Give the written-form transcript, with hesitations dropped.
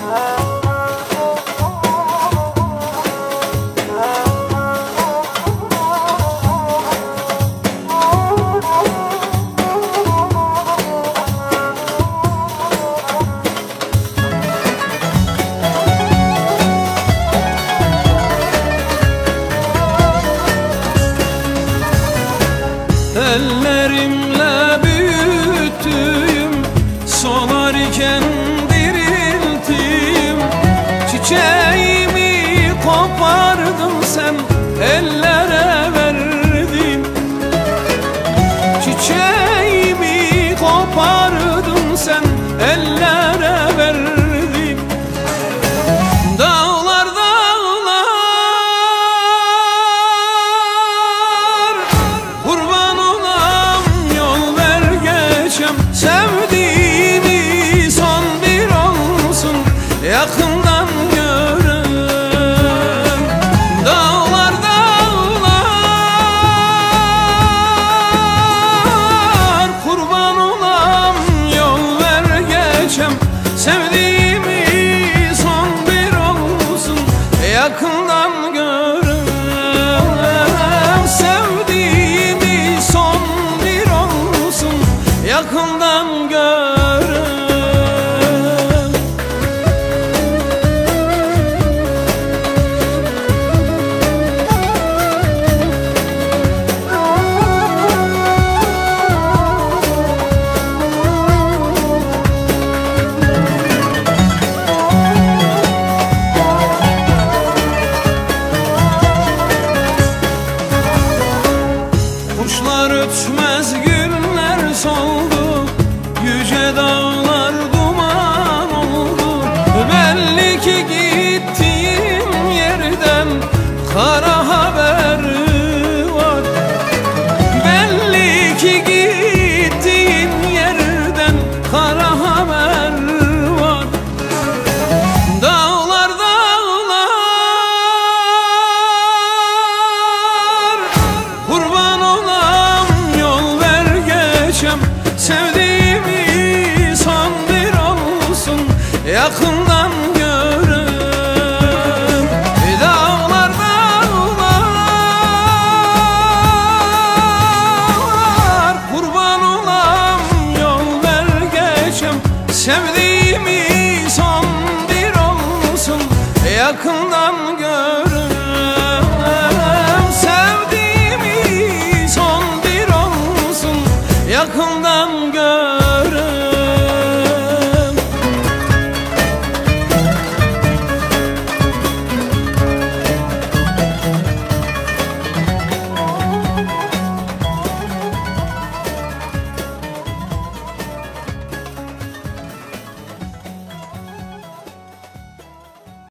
Ellerimle büyüttüğüm, solarken dirilttiğim çiçeğimi kopardın sen, ellere verdin. Çiçeğimi kopardın sen, ellere verdin. Dağlar dağlar, kurban olam yol ver geçem. Sevdiğimi son bir olsun, yakından görem. Dağlar dağlar, kurban olam yol ver geçem. Sevdiğimi son bir olsun, yakından görem. Sevdiğimi son bir olsun, yakından görem. Kuşlar ötmez, güller soldu, yüce dağlar duman oldu. Belli ki gittiğim yerden kara haber var. Belli ki gittiğim yerden kara haber var. Dağlar dağlar, kurban olam yol ver geçem. Sevdiğimi son bir olsun, yakından görem. Dağlar dağlar, kurban olam yol ver geçem. Sevdiğimi son bir olsun, yakından